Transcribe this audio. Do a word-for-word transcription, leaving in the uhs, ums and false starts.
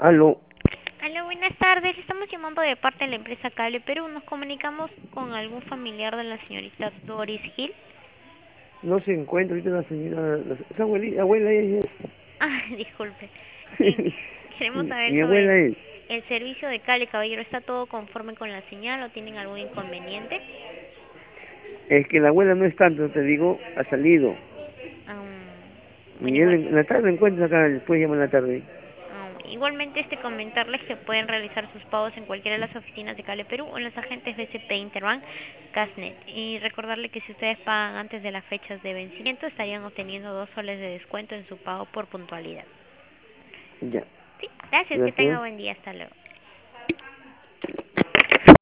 Aló, Hola, buenas tardes. Estamos llamando de parte de la empresa Cable Perú. Nos comunicamos con algún familiar de la señorita Doris Gil. no se encuentra ahorita la señora, la, esa abuelita, abuela ella Ah, disculpe. Eh, queremos es. saber Mi abuela sobre es. el servicio de cable, caballero. ¿Está todo conforme con la señal o tienen algún inconveniente? Es que la abuela no es tanto, te digo, ha salido. Am, bueno, Y él igual, en la tarde encuentra acá, después llama en la tarde. am, igualmente este comentarles que pueden realizar sus pagos en cualquiera de las oficinas de Cable Perú o en los agentes B C P Interbank, Casnet. Y recordarle que si ustedes pagan antes de las fechas de vencimiento estarían obteniendo dos soles de descuento en su pago por puntualidad. Ya, Sí, gracias, que tenga gracias. buen día, hasta luego.